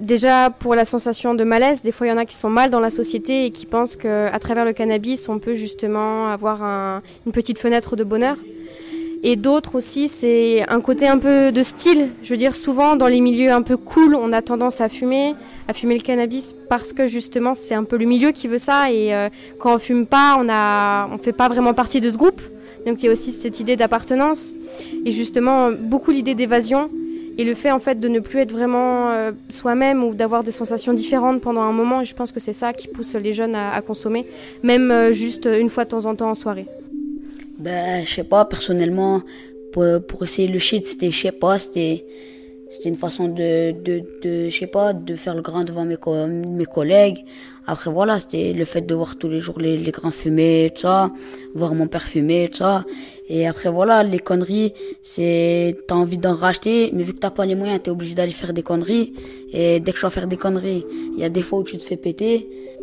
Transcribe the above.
déjà pour la sensation de malaise, des fois il y en a qui sont mal dans la société et qui pensent qu'à travers le cannabis, on peut justement avoir une petite fenêtre de bonheur. Et d'autres aussi, c'est un côté un peu de style. Je veux dire, souvent dans les milieux un peu cool, on a tendance à fumer le cannabis parce que justement c'est un peu le milieu qui veut ça. Et quand on fume pas, on fait pas vraiment partie de ce groupe. Donc il y a aussi cette idée d'appartenance et justement beaucoup l'idée d'évasion et le fait en fait de ne plus être vraiment soi-même ou d'avoir des sensations différentes pendant un moment. Et je pense que c'est ça qui pousse les jeunes à consommer, même juste une fois de temps en temps en soirée. Ben, je sais pas, personnellement, pour essayer le shit, c'était une façon je sais pas, de faire le grand devant mes collègues. Après, voilà, c'était le fait de voir tous les jours les grands fumer, tout ça, voir mon père fumer, tout ça. Et après, voilà, les conneries, t'as envie d'en racheter, mais vu que t'as pas les moyens, t'es obligé d'aller faire des conneries. Et dès que je vais faire des conneries, il y a des fois où tu te fais péter.